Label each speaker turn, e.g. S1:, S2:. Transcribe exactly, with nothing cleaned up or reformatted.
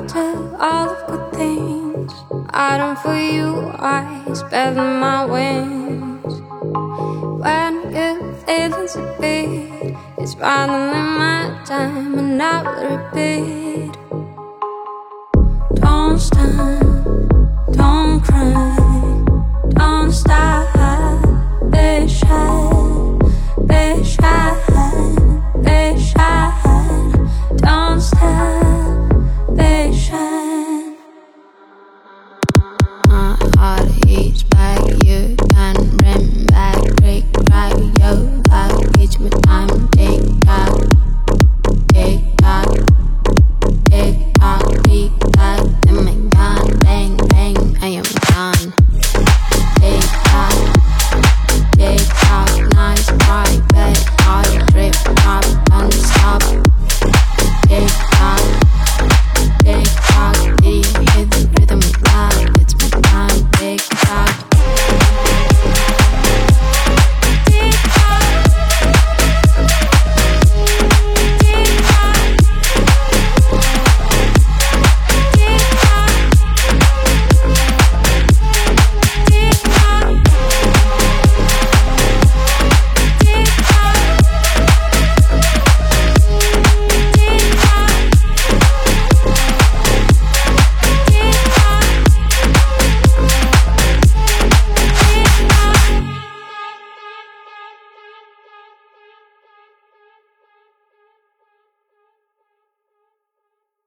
S1: after all the good things I done for you, I spell my wings. When good feelings a bit, it's bothering my time and I will repeat. Don't stop, don't cry, don't stop, be shy, be shy.